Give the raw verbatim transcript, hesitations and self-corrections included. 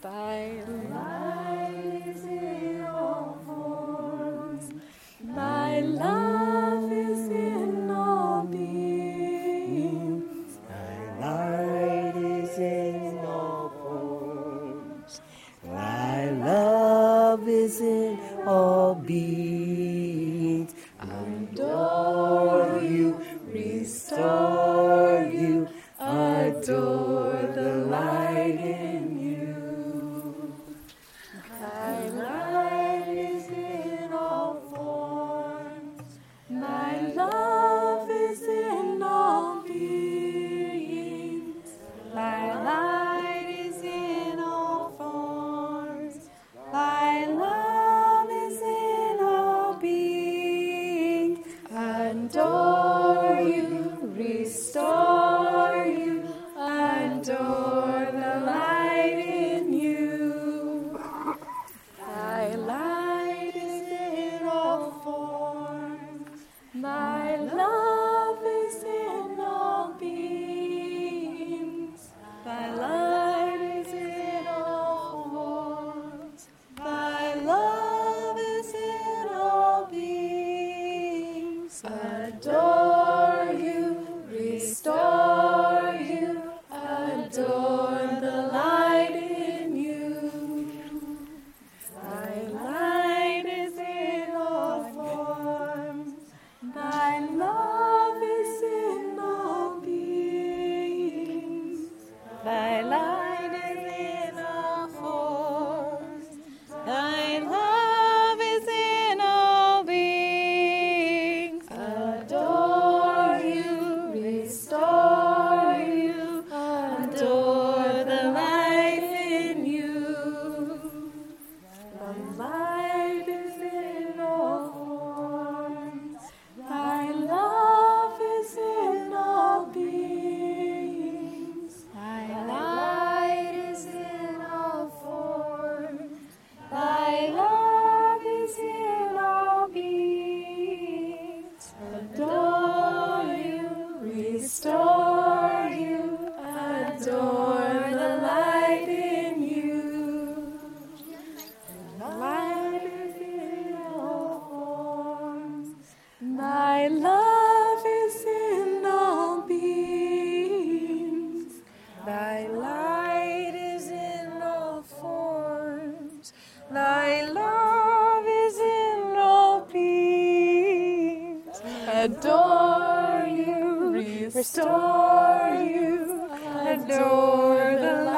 Thy light is in all forms. Thy love is in all beings. Thy light is in all forms. Thy love is in all beings. Adore you, restore you, adore the light in you. Thy light is in all forms. Thy love is in all beings. Thy light is in all forms. Thy love is in all beings. Adore you, restore you, adore the light in you. Thy light is in all forms. Thy love is in all beings. Thy light is in all forms. Thy love is in all beings. Adore you, restore you, adore the light in you. Thy light is in all forms. Thy love is in all beings. Thy light is in all forms. Thy love is in all beings. Adore you, restore you, adore the light in you. Thy light is in all forms. Thy love is in all beings. Thy light is in all forms. Thy love is in all beings. Adore you, restore you, adore the light in you. Light is in all forms. Thy love is in all beings. Thy light is in all forms. Thy love is in all beings. Adore you, restore you, adore the light.